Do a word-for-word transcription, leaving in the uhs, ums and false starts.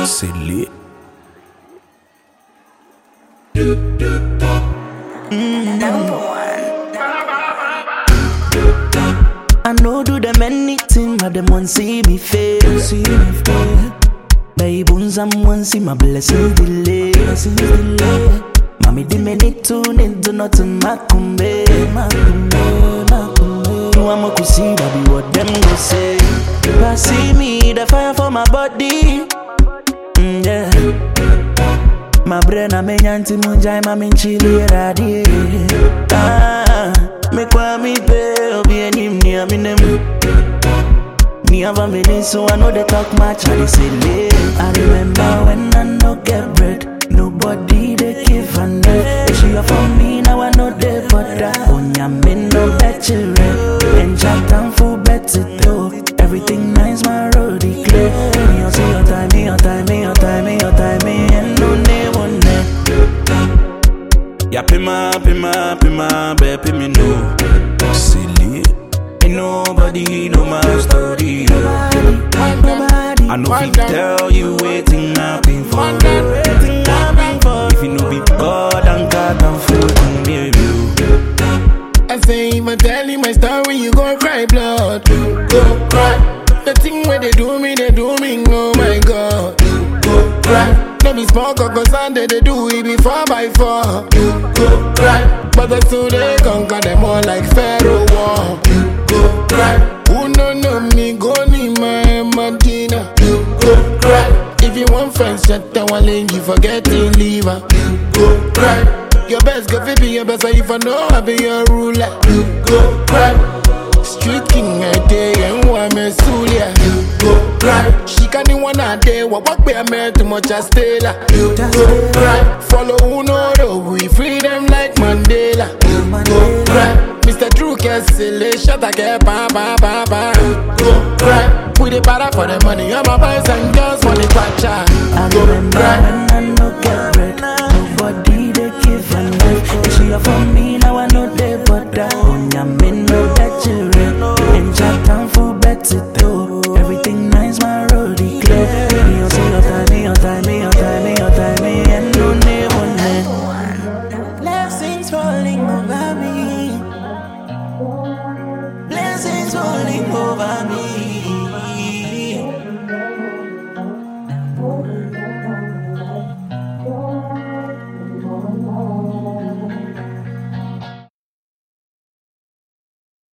C'est lit. I know do them anything, but them want see me fail. See me fail. Baby, someone see my blessings delay. Blessings delay. Mommy, di me need to need to not to makumbe, makumbe, makumbe. No I'm a see that be what them go say. But see me, the fire for my body. Mm, yeah. My brain a me nyanti munjai ma min chili radie. Ah, me kwa mi pe obi enim ni aminem. Me have a minute so I know they talk much and they say late. I remember when I no get bread, nobody they give a net. If she for me now I know they butter. Onya me no bet you red. And chat down for better though. Everything nice my road clear. Me on say your time, me your time, me your time, me your time, me and no name on net. Ya pima, pima, pima, be pimi no. C'est lit. Ain't nobody know my story. Nobody, nobody. I know if tell you waiting happen for Waiting happen for. If you know be God and God and food and baby you. I say if I tell you my story, you gon' cry blood. Go cry. The thing where they do me, they do me. Oh my God. Go cry. Let me smoke cause Sunday they do it before by four. Go cry. But the two they conquer them all like Pharaoh war. Go cry. Who no know me go need my Medina. Go cry. If you want friends, shut down one lane, you forget to leave her. Go cry. Your best go fit be your best, if I know I be your ruler. Go cry. Street king a day and one me sulia. Go cry. She can't even one a day. What walk be a man too much as Stella. Go cry. Follow who know the we freedom like Mandela. Go cry. Mister Drew Kessel, shut a get ba ba ba ba. Go cry. We the para for the money, I'm a boys and girls money quacha. I remember when